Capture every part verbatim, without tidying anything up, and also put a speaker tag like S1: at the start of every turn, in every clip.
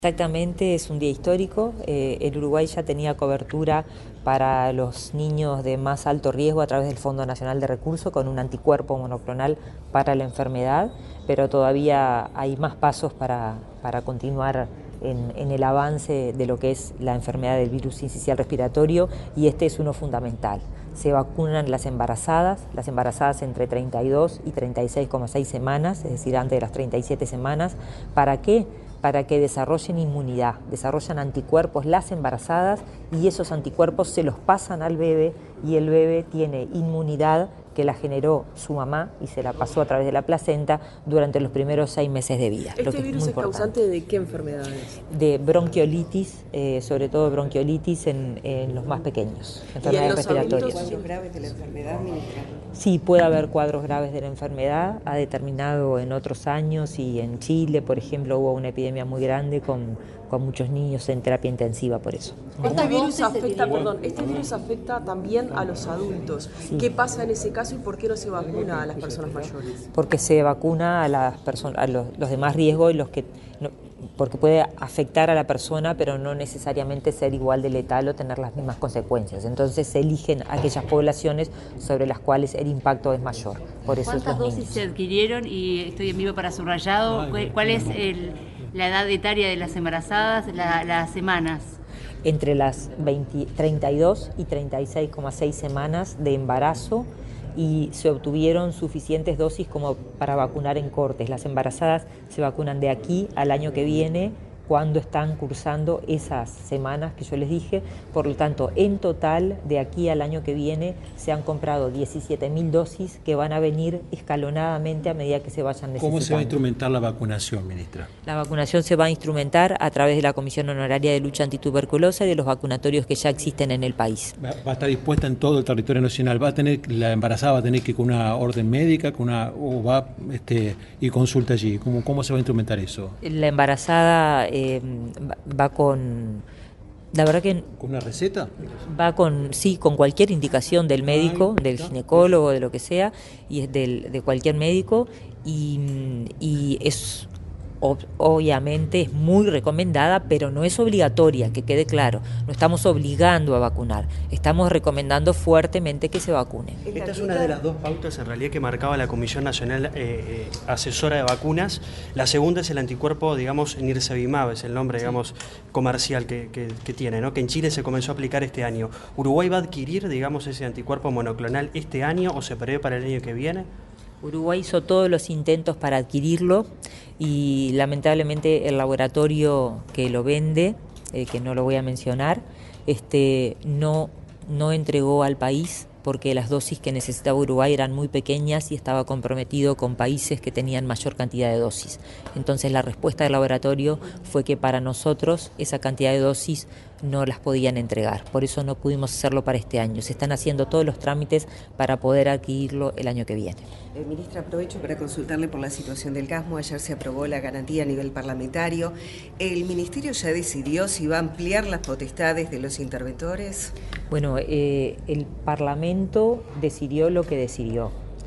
S1: Exactamente, es un día histórico. Eh, el Uruguay ya tenía cobertura para los niños de más alto riesgo a través del Fondo Nacional de Recursos con un anticuerpo monoclonal para la enfermedad, pero todavía hay más pasos para, para continuar en, en el avance de lo que es la enfermedad del virus sincicial respiratorio, y este es uno fundamental. Se vacunan las embarazadas, las embarazadas entre treinta y dos y treinta y seis coma seis semanas, es decir, antes de las treinta y siete semanas. ¿Para qué? Para que desarrollen inmunidad, desarrollan anticuerpos las embarazadas, y esos anticuerpos se los pasan al bebé, y el bebé tiene inmunidad que la generó su mamá y se la pasó a través de la placenta durante los primeros seis meses de vida.
S2: ¿Este
S1: lo que es
S2: virus
S1: muy
S2: es causante de qué enfermedades?
S1: De bronquiolitis, eh, sobre todo bronquiolitis en, en los más pequeños, enfermedades respiratorias.
S3: ¿Cuadros graves de la enfermedad, ministra?
S1: Sí, puede haber cuadros graves de la enfermedad. Ha determinado en otros años, y en Chile, por ejemplo, hubo una epidemia muy grande con, con muchos niños en terapia intensiva por eso.
S2: Este virus afecta, perdón, este virus afecta también a los adultos. Sí. ¿Qué pasa en ese caso y por qué no se vacuna a las personas mayores?
S1: Porque se vacuna a las personas, a los, los de más riesgo, y los que no, porque puede afectar a la persona, pero no necesariamente ser igual de letal o tener las mismas consecuencias. Entonces se eligen aquellas poblaciones sobre las cuales el impacto es mayor. Por eso
S4: ¿Cuántas dosis niños. se adquirieron? Y estoy en vivo para subrayado. ¿Cuál es el, la edad etaria de las embarazadas, la, las semanas?
S1: Entre las veinte, treinta y dos y treinta y seis coma seis semanas de embarazo, y se obtuvieron suficientes dosis como para vacunar en cortes. Las embarazadas se vacunan de aquí al año que viene, cuando están cursando esas semanas que yo les dije. Por lo tanto, en total, de aquí al año que viene, se han comprado diecisiete mil dosis que van a venir escalonadamente a medida que se vayan necesitando.
S5: ¿Cómo se va a instrumentar la vacunación, ministra?
S1: La vacunación se va a instrumentar a través de la Comisión Honoraria de Lucha Antituberculosa y de los vacunatorios que ya existen en el país.
S5: Va, va a estar dispuesta en todo el territorio nacional. ¿Va a tener, la embarazada va a tener que ir con una orden médica, con una, o va este, y consulta allí? ¿Cómo, cómo se va a instrumentar eso?
S1: La embarazada eh, va con, la verdad que
S5: ¿con una receta?
S1: Va con, sí, con cualquier indicación del médico, del ginecólogo, de lo que sea, y es del, de cualquier médico, y, y es obviamente es muy recomendada, pero no es obligatoria, que quede claro. No estamos obligando a vacunar, estamos recomendando fuertemente que se vacune.
S6: Esta es una de las dos pautas en realidad que marcaba la Comisión Nacional eh, eh, Asesora de Vacunas. La segunda es el anticuerpo, digamos, Nirsevimab, es el nombre, digamos, comercial que, que, que tiene, ¿no? Que en Chile se comenzó a aplicar este año. ¿Uruguay va a adquirir, digamos, ese anticuerpo monoclonal este año o se prevé para el año que viene?
S1: Uruguay hizo todos los intentos para adquirirlo, y lamentablemente el laboratorio que lo vende, eh, que no lo voy a mencionar, este, no, no entregó al país, porque las dosis que necesitaba Uruguay eran muy pequeñas y estaba comprometido con países que tenían mayor cantidad de dosis. Entonces la respuesta del laboratorio fue que para nosotros esa cantidad de dosis no las podían entregar. Por eso no pudimos hacerlo para este año. Se están haciendo todos los trámites para poder adquirirlo el año que viene.
S3: Eh, ministra, aprovecho para consultarle por la situación del CASMO. Ayer se aprobó la garantía a nivel parlamentario. ¿El Ministerio ya decidió si va a ampliar las potestades de los interventores?
S1: Bueno, eh, el Parlamento decidió lo que decidió.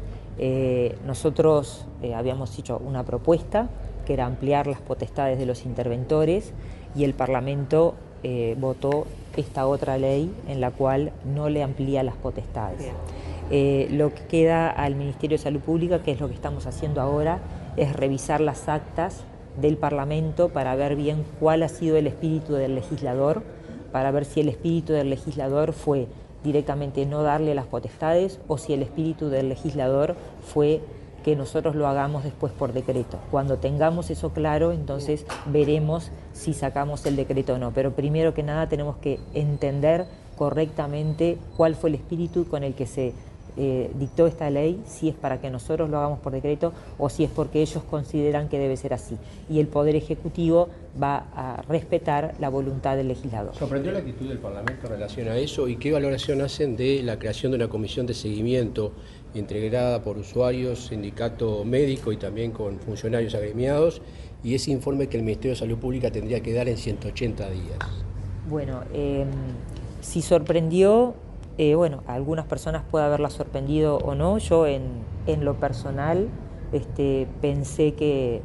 S1: Eh, nosotros eh, habíamos hecho una propuesta que era ampliar las potestades de los interventores, y el Parlamento eh, votó esta otra ley en la cual no le amplía las potestades. Eh, lo que queda al Ministerio de Salud Pública, que es lo que estamos haciendo ahora, es revisar las actas del Parlamento para ver bien cuál ha sido el espíritu del legislador, para ver si el espíritu del legislador fue directamente no darle las potestades, o si el espíritu del legislador fue que nosotros lo hagamos después por decreto. Cuando tengamos eso claro, entonces veremos si sacamos el decreto o no. Pero primero que nada tenemos que entender correctamente cuál fue el espíritu con el que se eh, dictó esta ley, si es para que nosotros lo hagamos por decreto o si es porque ellos consideran que debe ser así. Y el Poder Ejecutivo va a respetar la voluntad del legislador.
S7: ¿Sorprendió la actitud del Parlamento en relación a eso? ¿Y qué valoración hacen de la creación de una comisión de seguimiento integrada por usuarios, sindicato médico y también con funcionarios agremiados, y ese informe que el Ministerio de Salud Pública tendría que dar en ciento ochenta días?
S1: Bueno, eh, si sorprendió, eh, bueno, a algunas personas puede haberla sorprendido o no. Yo en, en lo personal este, pensé que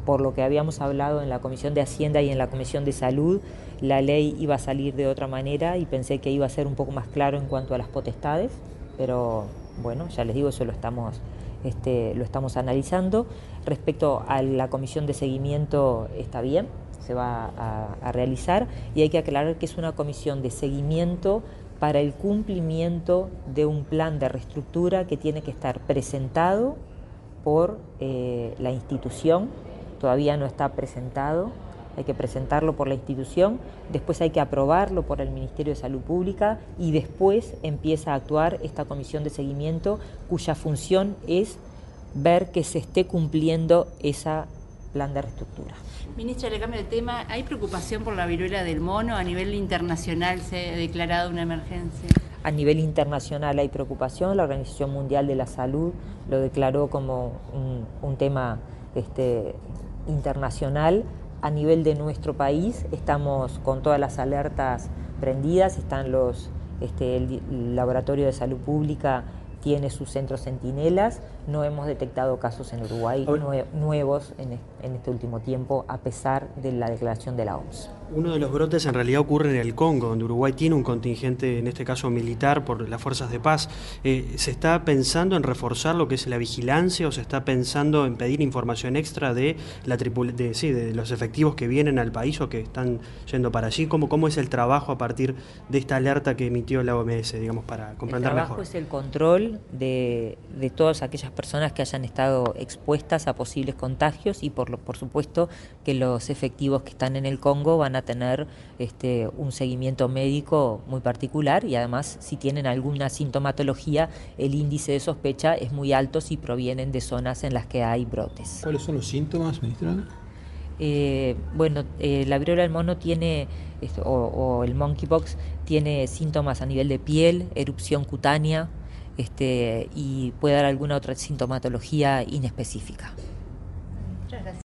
S1: por lo que habíamos hablado en la Comisión de Hacienda y en la Comisión de Salud, la ley iba a salir de otra manera y pensé que iba a ser un poco más claro en cuanto a las potestades, pero bueno, ya les digo, eso lo estamos, este, lo estamos analizando. Respecto a la Comisión de Seguimiento, está bien, se va a, a realizar, y hay que aclarar que es una comisión de seguimiento para el cumplimiento de un plan de reestructura que tiene que estar presentado por eh, la institución. Todavía no está presentado, hay que presentarlo por la institución, después hay que aprobarlo por el Ministerio de Salud Pública y después empieza a actuar esta comisión de seguimiento cuya función es ver que se esté cumpliendo ese plan de reestructura.
S4: Ministra, le cambio de tema. ¿Hay preocupación por la viruela del mono? A nivel internacional se ha declarado una emergencia.
S1: A nivel internacional hay preocupación, la Organización Mundial de la Salud lo declaró como un, un tema este, internacional. A nivel de nuestro país estamos con todas las alertas prendidas, están los, este, el, el Laboratorio de Salud Pública tiene sus centros centinelas, no hemos detectado casos en Uruguay nue nuevos en, en este último tiempo, a pesar de la declaración de la O M S.
S6: Uno de los brotes en realidad ocurre en el Congo, donde Uruguay tiene un contingente, en este caso militar, por las fuerzas de paz. Eh, ¿Se está pensando en reforzar lo que es la vigilancia o se está pensando en pedir información extra de, la tripul de, sí, de los efectivos que vienen al país o que están yendo para allí? ¿Cómo, cómo es el trabajo a partir de esta alerta que emitió la O M S, digamos, para comprender mejor?
S1: El trabajo mejor. Es el control de, de todas aquellas personas que hayan estado expuestas a posibles contagios y por, lo, por supuesto que los efectivos que están en el Congo van a tener este, un seguimiento médico muy particular y además si tienen alguna sintomatología el índice de sospecha es muy alto si provienen de zonas en las que hay brotes.
S5: ¿Cuáles son los síntomas, ministra?
S1: Eh, bueno, eh, la viruela del mono tiene, o, o el monkeypox tiene síntomas a nivel de piel, erupción cutánea este, y puede dar alguna otra sintomatología inespecífica.
S4: Muchas gracias.